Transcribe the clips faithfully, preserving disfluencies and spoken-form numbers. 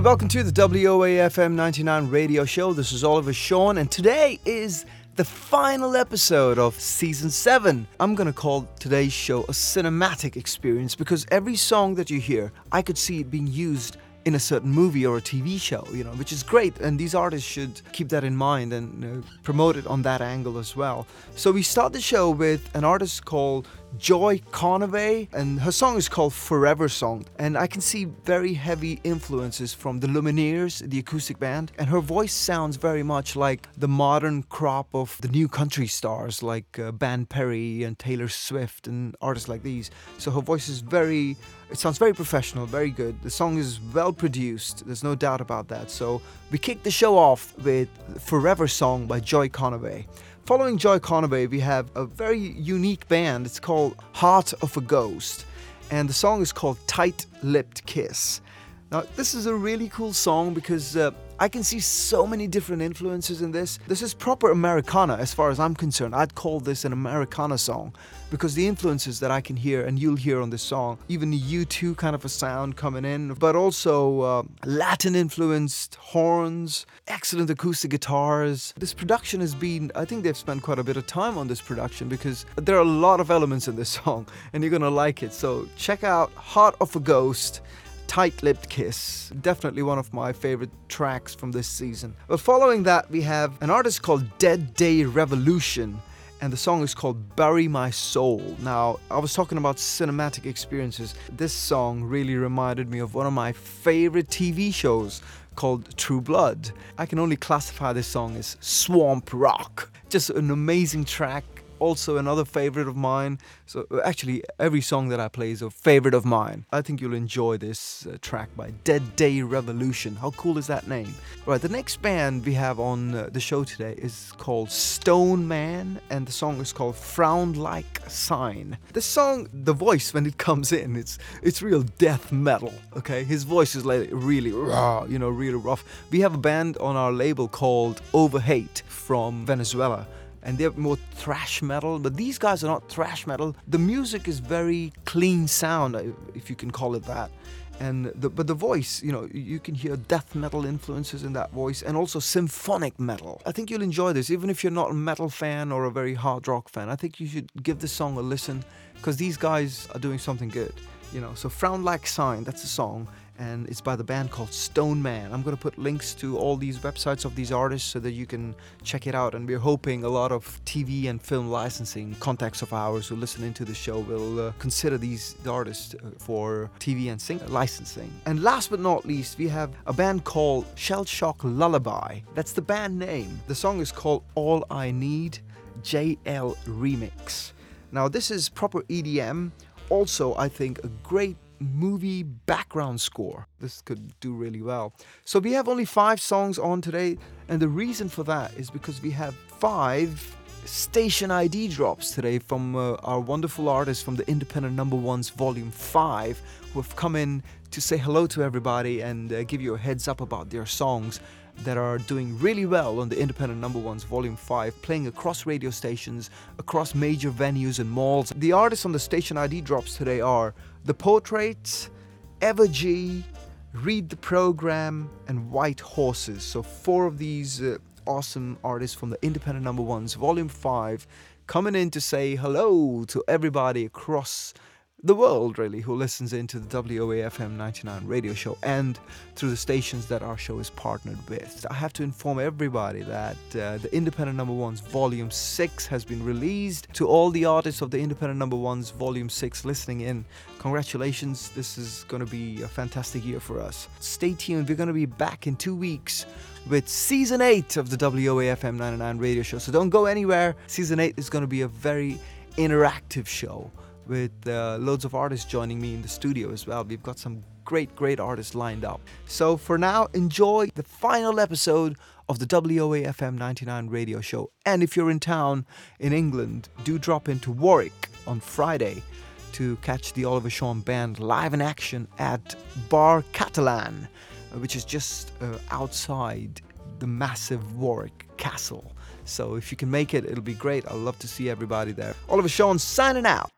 welcome to the W O A F M ninety-nine radio show. This is Oliver Sean, and today is the final episode of season seven. I'm gonna call today's show a cinematic experience because every song that you hear, I could see it being used in a certain movie or a T V show, you know, which is great. And these artists should keep that in mind and you know, promote it on that angle as well. So we start the show with an artist called Joy Conaway, and her song is called Forever Song. And I can see very heavy influences from the Lumineers, the acoustic band. And her voice sounds very much like the modern crop of the new country stars like uh, Van Perry and Taylor Swift and artists like these. So her voice is very, it sounds very professional, very good. The song is well produced, there's no doubt about that. So we kick the show off with Forever Song by Joy Conaway. Following Joy Conaway, we have a very unique band. It's called Heart of a Ghost, and the song is called Tight-Lipped Kiss. Now, this is a really cool song because uh, I can see so many different influences in this. This is proper Americana as far as I'm concerned. I'd call this an Americana song because the influences that I can hear and you'll hear on this song, even the U two kind of a sound coming in, but also uh, Latin-influenced horns, excellent acoustic guitars. This production has been, I think they've spent quite a bit of time on this production because there are a lot of elements in this song and you're gonna like it. So check out Heart of a Ghost, Tight-Lipped Kiss. Definitely one of my favorite tracks from this season. But following that, we have an artist called Dead Day Revolution, and the song is called Bury My Soul. Now, I was talking about cinematic experiences. This song really reminded me of one of my favorite T V shows called True Blood. I can only classify this song as swamp rock. Just an amazing track. Also another favorite of mine. So actually every song that I play is a favorite of mine. I think you'll enjoy this uh, track by Dead Day Revolution. How cool is that name? Right, the next band we have on uh, the show today is called Stone Man, and the song is called Frown Like Sign. This song, the voice when it comes in, it's it's real death metal, okay? His voice is like really raw, you know, really rough. We have a band on our label called Overhate from Venezuela, and they're more thrash metal, but these guys are not thrash metal. The music is very clean sound, if you can call it that. And the, but the voice, you know, you can hear death metal influences in that voice, and also symphonic metal. I think you'll enjoy this, even if you're not a metal fan or a very hard rock fan. I think you should give this song a listen, because these guys are doing something good, you know. So Frown Like Sign, that's the song, and it's by the band called Stone Man. I'm going to put links to all these websites of these artists so that you can check it out. And we're hoping a lot of T V and film licensing contacts of ours who listen into the show will uh, consider these artists uh, for T V and sing- licensing. And last but not least, we have a band called Shell Shock Lullaby. That's the band name. The song is called All I Need, J L Remix. Now this is proper E D M. Also, I think a great movie background score. This could do really well. So we have only five songs on today, and the reason for that is because we have five station I D drops today from uh, our wonderful artists from the Independent Number Ones Volume five, who have come in to say hello to everybody and uh, give you a heads up about their songs that are doing really well on the Independent Number Ones Volume five, playing across radio stations, across major venues and malls. The artists on the station I D drops today are The Portraits, Evergy, Read the Program, and White Horses. So four of these uh, awesome artists from the Independent Number Ones Volume five coming in to say hello to everybody across the world, really, who listens into the W O A F M ninety-nine radio show and through the stations that our show is partnered with. I have to inform everybody that uh, the Independent Number Ones Volume six has been released. To all the artists of the Independent Number Ones Volume six listening in, congratulations. This is going to be a fantastic year for us. Stay tuned. We're going to be back in two weeks with Season eight of the W O A F M ninety-nine radio show. So don't go anywhere. Season eight is going to be a very interactive show, with uh, loads of artists joining me in the studio as well. We've got some great, great artists lined up. So for now, enjoy the final episode of the W O A F M ninety-nine radio show. And if you're in town in England, do drop into Warwick on Friday to catch the Oliver Sean Band live in action at Bar Catalan, which is just uh, outside the massive Warwick Castle. So if you can make it, it'll be great. I'd love to see everybody there. Oliver Sean signing out.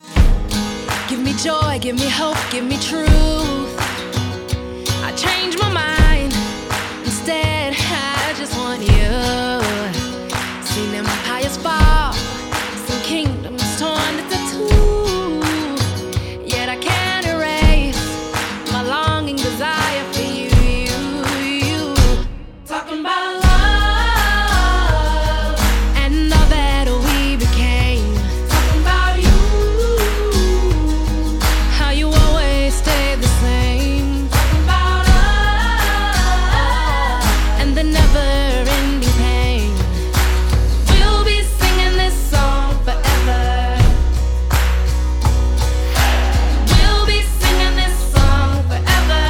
Give me joy, give me hope, give me truth. I change my mind. Seen empires fall, some kingdoms torn into two. Yet I can't erase my longing desire for you, you, you. Talking about love and all that we became. Talking about you, how you always stay the same. Talking about us and the never-ending pain. We'll be singing this song forever. We'll be singing this song forever.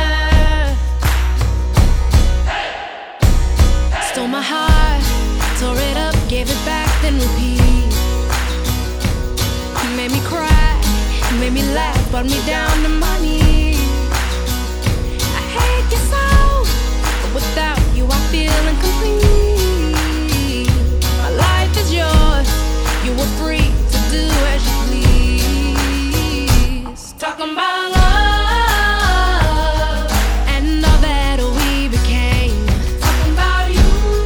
Stole my heart, tore it up, gave it back, then repeat. You made me cry, you made me laugh, brought me down to my knees. I hate you so, but without you I feel incomplete. My life is yours, you were free to do as you please. Talking about love and all that we became. Talking about you,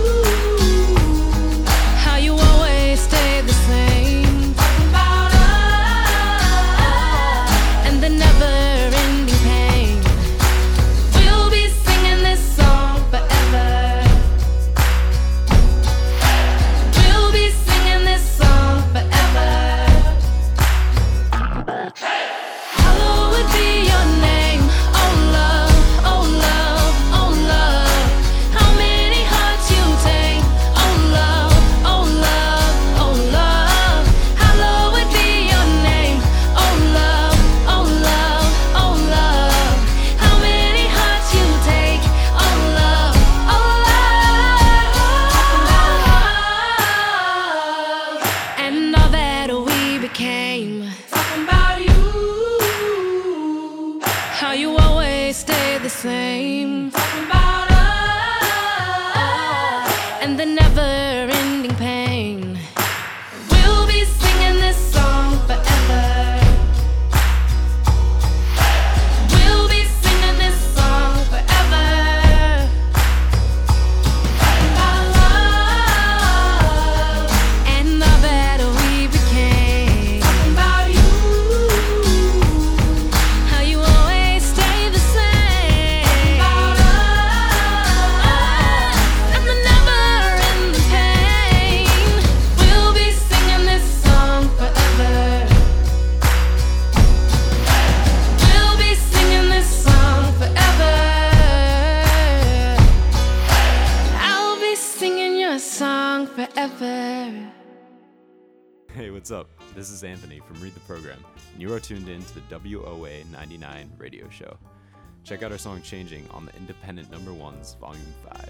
how you always stay the same. Talking about us and the never-ending pain. We'll be singing this song forever. We'll be singing this song forever. Hallowed be your name, oh love, oh love, oh love. How many hearts you take, oh love, oh love, oh love. Hallowed be your name, oh love, oh love, oh love. How many hearts you take, oh love, oh love. And all that we became. Talking about you, how you always stay the same. Talking about us and the never-ending pain. We'll be singing this song forever. We'll be singing this song forever. Talking about love and all that we became. Talking about you, how you always stay the same. Talking about us and the never-ending pain. We'll be singing this song forever. We'll be singing this song forever. I'll be singing your song forever. Hey, what's up? This is Anthony from Read the Program, and you are tuned in to the W O A ninety-nine radio show. Check out our song Changing on the Independent Number Ones, Volume five.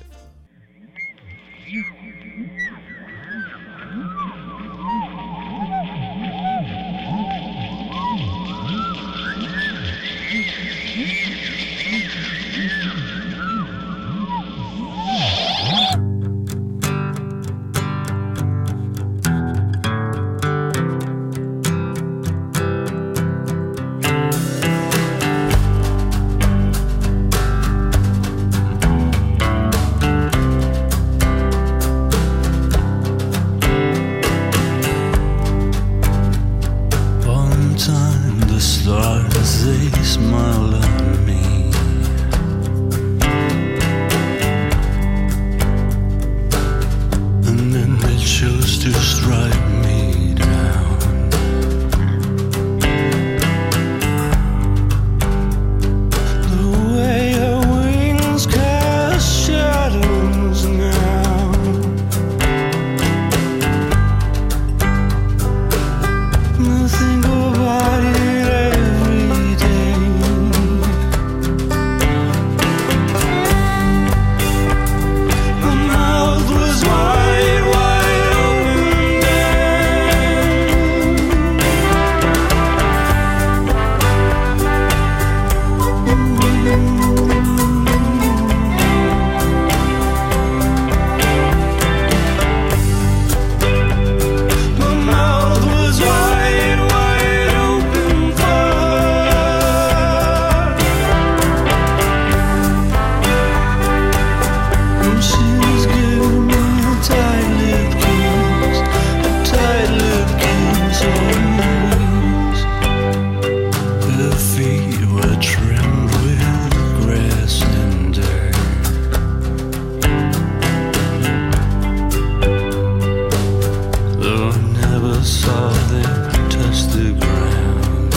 saw them touch the ground.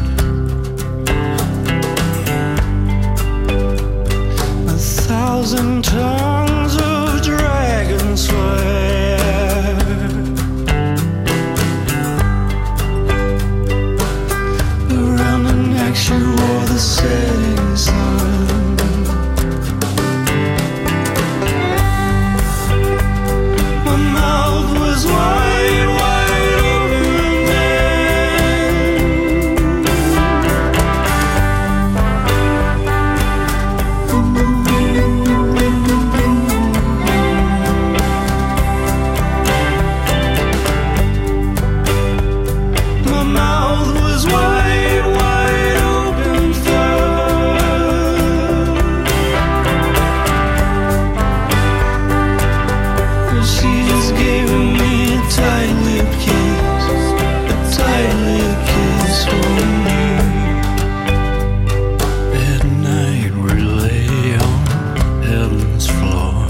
A thousand tongues of dragon swear. Around the neck she wore the setting sun. My mouth was wide, wide open then. My mouth was wide, wide open first. She just gave me a tight lip kiss, a tight lip kiss for me. At night we lay on heaven's floor.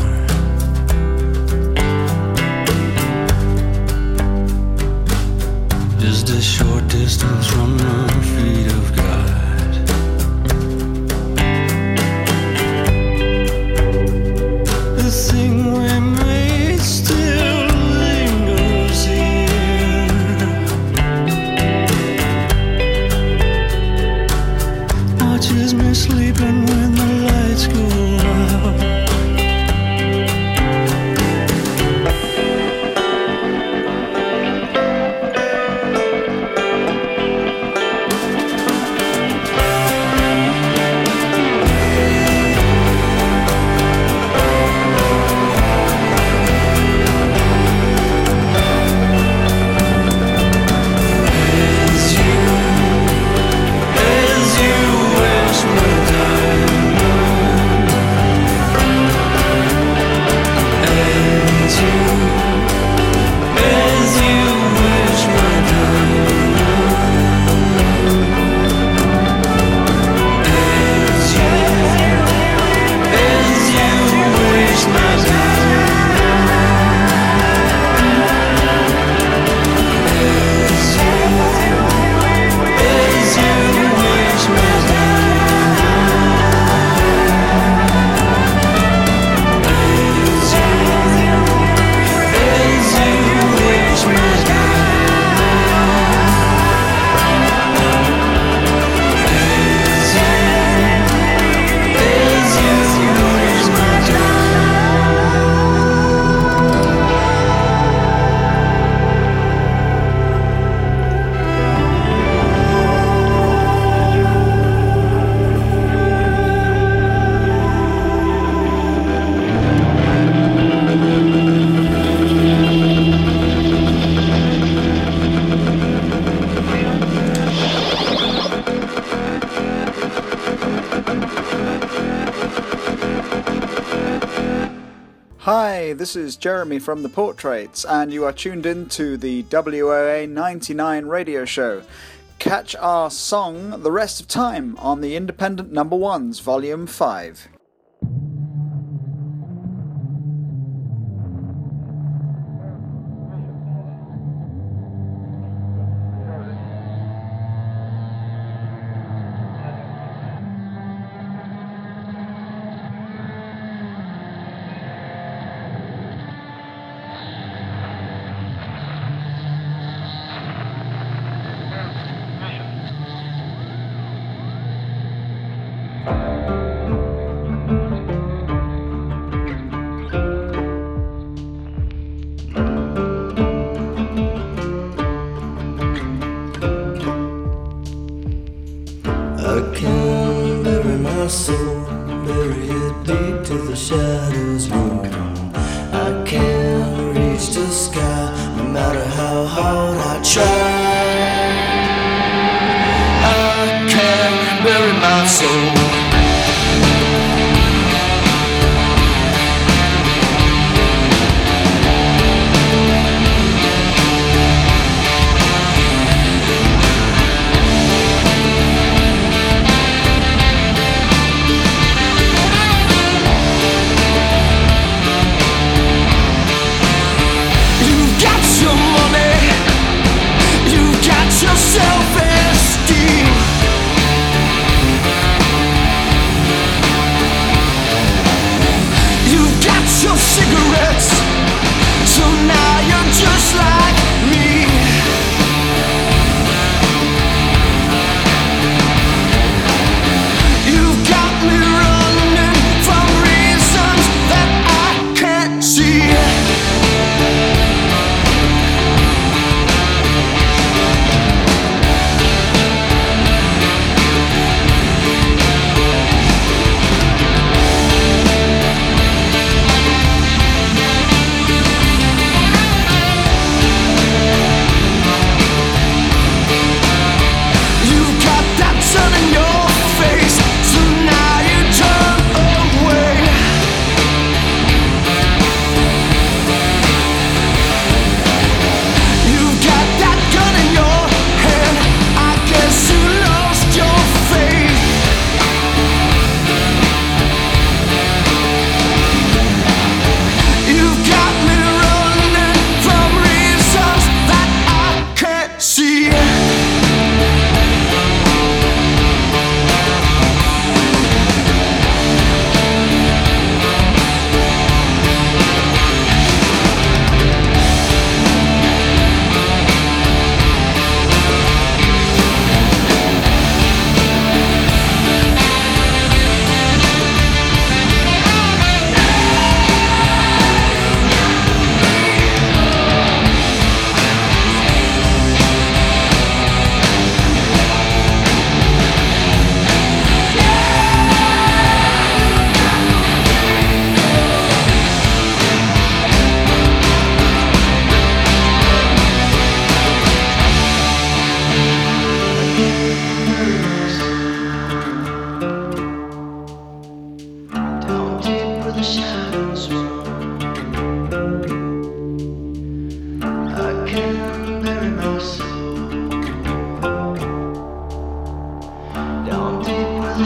Just a short distance from the feet of God. The thing we made still lingers here. Watches me sleeping when the lights go out. As you, as you wish me diamond. As you, as you wish my diamond. As you, as you wish my Hi, this is Jeremy from The Portraits, and you are tuned in to the W O A ninety-nine radio show. Catch our song The Rest of Time on the Independent Number Ones, Volume five. I can bury my soul, bury it deep till the shadows won't come. I can't reach the sky, no matter how hard I try. I can't bury my soul. You've got your money,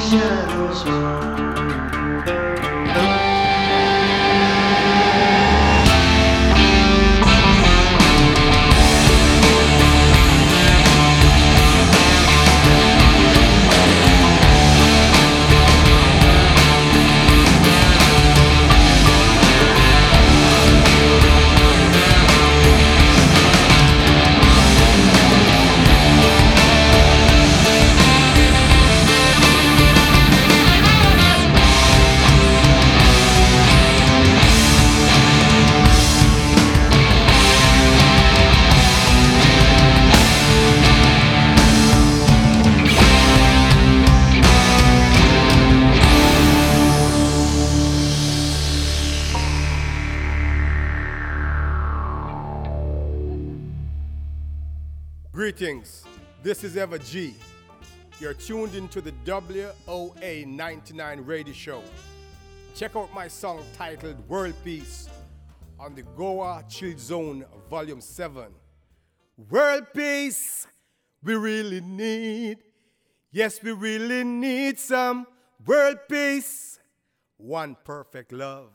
shadows run. Greetings, this is Eva G. You're tuned into the W O A ninety-nine radio show. Check out my song titled World Peace on the Goa Chill Zone Volume seven. World peace, we really need. Yes, we really need some world peace. One perfect love.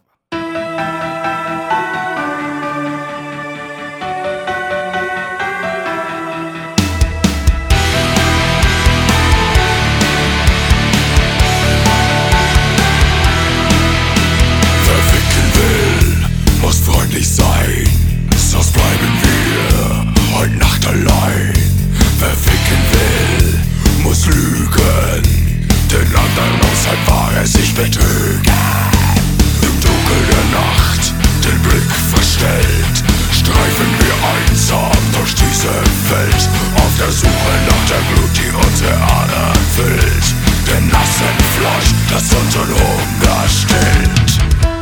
Muss freundlich sein, sonst bleiben wir heute Nacht allein. Wer ficken will, muss lügen, den anderen außerhalb wahr er sich betrügen. Im Dunkel der Nacht, den Blick verstellt, streifen wir einsam durch diese Welt, auf der Suche nach der Glut, die unsere Adern füllt, dem nassen Fleisch, das unseren Hunger stillt.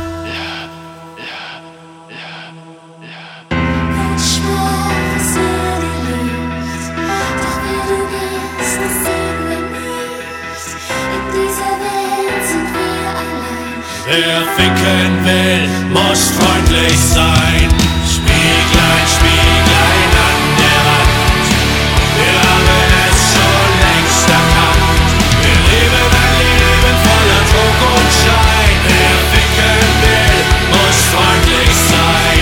Wer ficken will, muss freundlich sein. Spieglein, Spieglein an der Wand. Wir haben es schon längst erkannt. Wir leben ein Leben voller Druck und Schein. Wer ficken will, muss freundlich sein.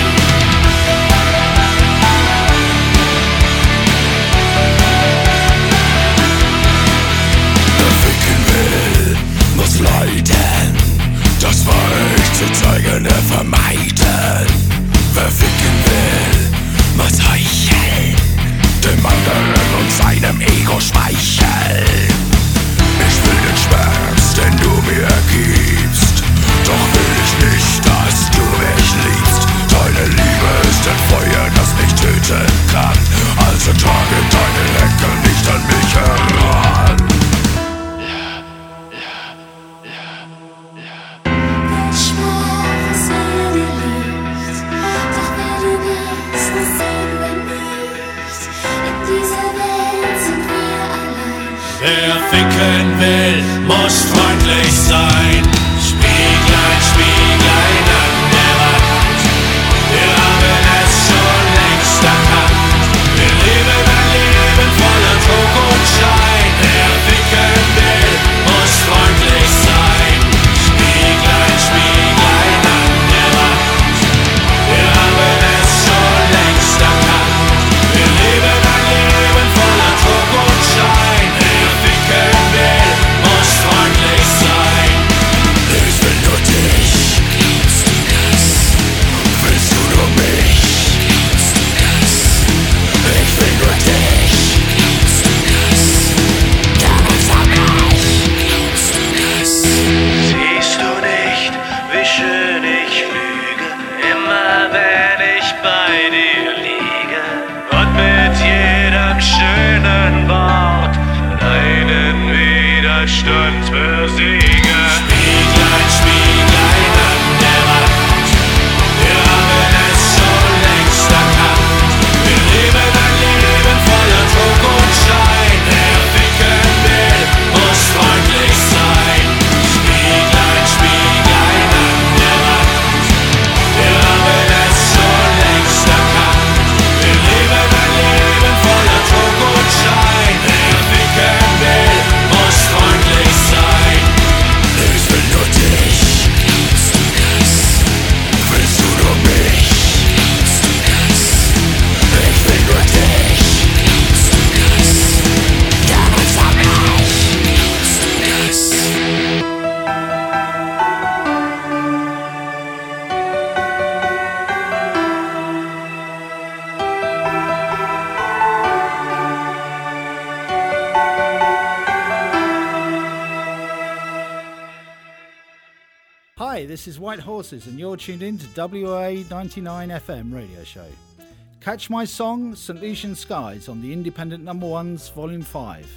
Wer ficken will, muss leiden. Das war ich zu zeigen, er vermeiden. Wer ficken will, muss heucheln, dem anderen und seinem Ego schmeicheln. Ich will den Schmerz, den du mir gibst, doch will ich nicht, dass du mich liebst. Deine Liebe ist ein Feuer, das mich töten kann, also trage deine Henkel nicht an mich heran. Wer ficken will, muss freundlich sein. Spieglein, Spieglein an der Wand. Wir haben es schon längst erkannt. Wir leben ein Leben voller Druck und Schein. Wer ficken will, muss freundlich sein. Spieglein, Spieglein an der Wand. Wir haben es schon längst erkannt. Wir leben ein Leben voller Druck und Schein. Ficken will, muss freundlich sein. Ich will nur dich, glaubst du das? Willst du nur mich, glaubst du das? Ich will nur dich, glaubst du das? Du willst auch mich, glaubst du das? Siehst du nicht, wie schön ich lüge, immer wenn ich bei dir liege und mit jedem schönen Wort deinen Widerstand besiege. Spieglein, Spieglein an der Wand. Wir haben es schon längst erkannt. Wir leben ein Leben voller Druck und Schein. Wer ficken will, muss freundlich sein. Spieglein, Spieglein an der Wand. Wir haben es schon längst erkannt. Wir leben ein Leben voller Druck und Schein. Wer ficken will, muss freundlich sein. this is White Horses, and you're tuned in to W O A ninety-nine F M radio show. Catch my song, Saint Lucian Skies, on the Independent Number Ones, Volume five.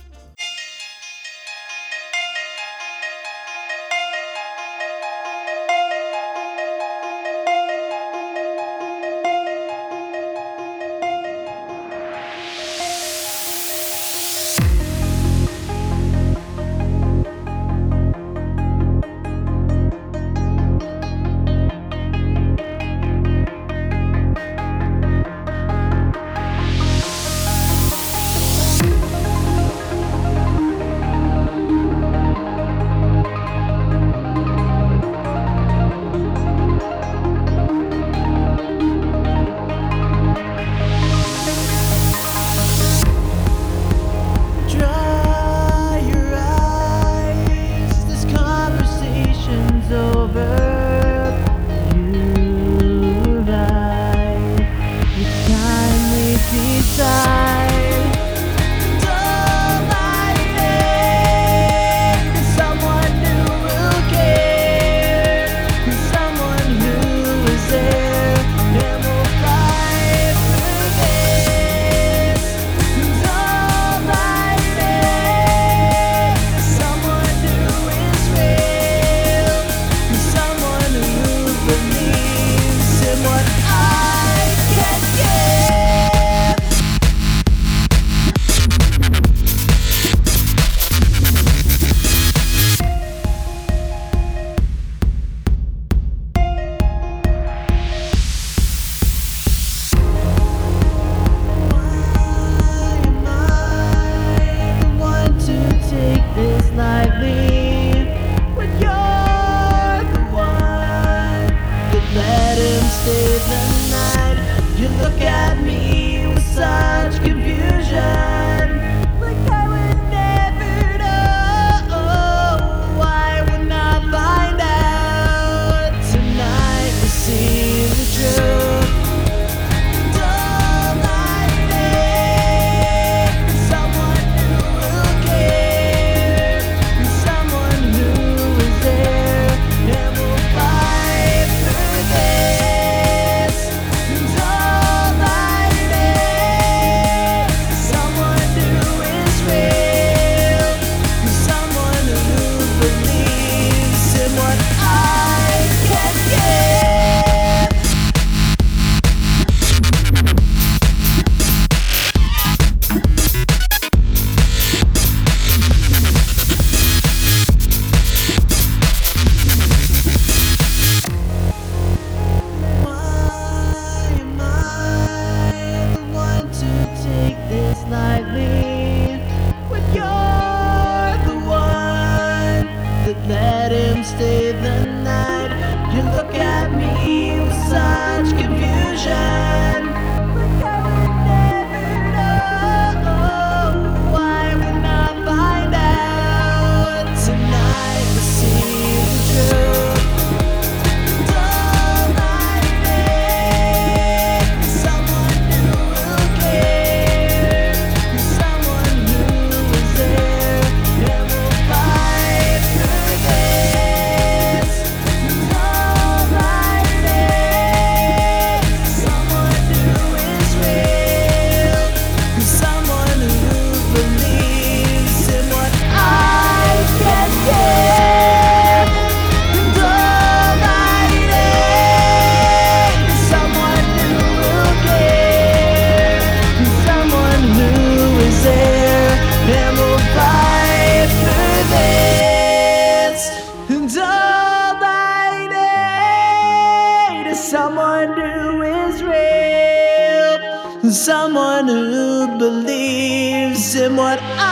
Someone who believes in what I